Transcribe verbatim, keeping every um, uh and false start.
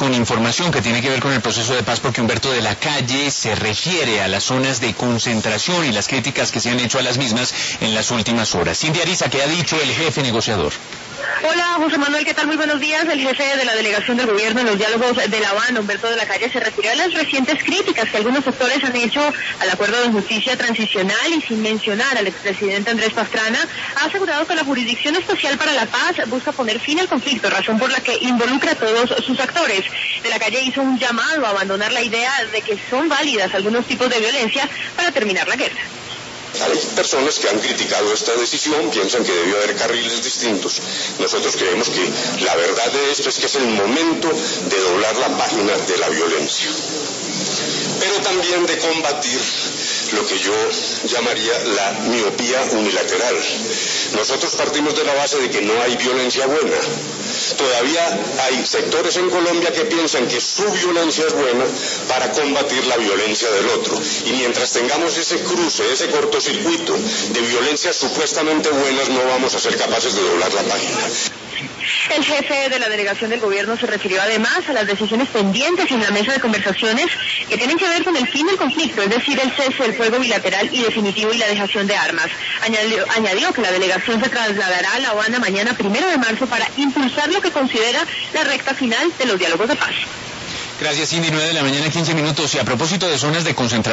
con información que tiene que ver con el proceso de paz, porque Humberto de la Calle se refiere a las zonas de concentración y las críticas que se han hecho a las mismas en las últimas horas. Cindy Ariza, ¿qué ha dicho el jefe negociador? Hola, José Manuel, ¿qué tal? Muy buenos días. El jefe de la delegación del gobierno en los diálogos de La Habana, Humberto de la Calle, se refirió a las recientes críticas que algunos sectores han hecho al acuerdo de justicia transicional y, sin mencionar al expresidente Andrés Pastrana, ha asegurado que la Jurisdicción Especial para la Paz busca poner fin al conflicto, razón por la que involucra a todos sus actores. De la Calle hizo un llamado a abandonar la idea de que son válidas algunos tipos de violencia para terminar la guerra. Hay personas que han criticado esta decisión, piensan que debió haber carriles distintos. Nosotros creemos que la verdad de esto es que es el momento de doblar la página de la violencia, pero también de combatir lo que yo llamaría la miopía unilateral. Nosotros partimos de la base de que no hay violencia buena. Todavía hay sectores en Colombia que piensan que su violencia es buena para combatir la violencia del otro. Y mientras tengamos ese cruce, ese cortocircuito de violencias supuestamente buenas, no vamos a ser capaces de doblar la página. El jefe de la delegación del gobierno se refirió además a las decisiones pendientes en la mesa de conversaciones que tienen que ver con el fin del conflicto, es decir, el cese del fuego bilateral y definitivo y la dejación de armas. Añadió, añadió que la delegación se trasladará a La Habana mañana primero de marzo para impulsar lo que considera la recta final de los diálogos de paz. Gracias, Cindy. nueve de la mañana, quince minutos. Y a propósito de zonas de concentración.